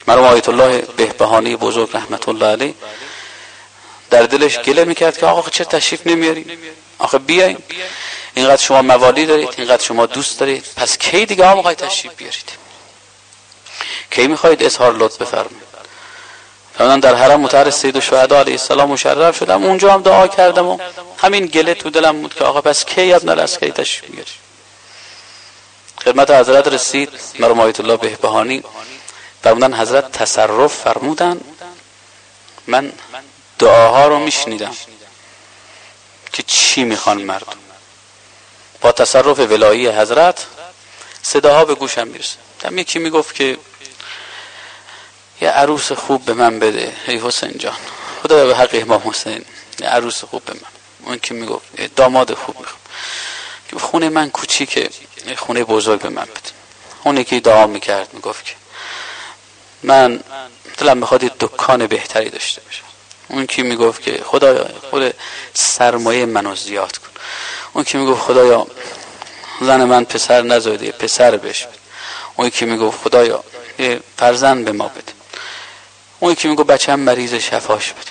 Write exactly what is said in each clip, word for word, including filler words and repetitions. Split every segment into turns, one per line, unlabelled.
مرحوم آیت الله بهبهانی بزرگ رحمت الله علیه در دلش گله میکرد که آقا چه تشریف نمیاری؟ آخه بیاین، اینقدر شما موالی دارید، اینقدر شما دوست دارید، پس کی دیگه آقا میخواید تشریف بیارید؟ کی میخواید اظهار لطف بفرمایید؟ من در حرم مطهر سید الشهدا علیه السلام مشرف شدم، اونجا هم دعا کردم و همین گله تو دلم بود که آقا پس کی ابن العسکری تشریف بیاری؟ خدمت حضرت رسید. مرحوم آیت الله بهبهانی فرمودن حضرت تصرف فرمودن، من دعاها رو میشنیدم که چی میخوان مردم. با تصرف ولایی حضرت صداها به گوشم میرسه. دم یکی میگفت که یه عروس خوب به من بده ای حسین جان، خدا به حق امام حسین یه عروس خوب به من. اون که میگفت داماد خوب میخوام، که خونه من کوچیکه، خونه بزرگ به من بده. اون یکی دعا میکرد میگفت که من دلم میخواد یه دکان بهتری داشته باشم. اون که میگفت که خدایا خود سرمایه منو زیاد کن. اون که میگفت خدایا زن من پسر نزاده، پسر بهش بده. اون که میگفت خدایا یه فرزند به ما بده. اون که میگفت بچه‌م مریض شفاش بده.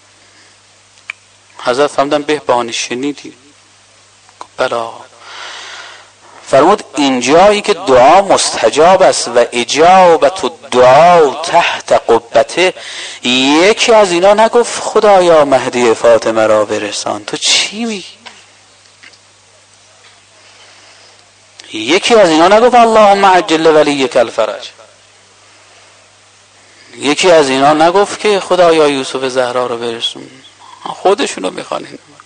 حضرت فرمودن بهبهانی شنیدی؟ بلا. فرمود اینجایی که دعا مستجاب است و اجابت الدعا تحت قبته، یکی از اینا نگفت خدایا مهدی فاطمه را برسان. تو چی میگی؟ یکی از اینا نگفت اللهم عجل ولیک الفرج. یکی از اینا نگفت که خدایا یوسف زهرا رو برسون. خودشونو میخوانین.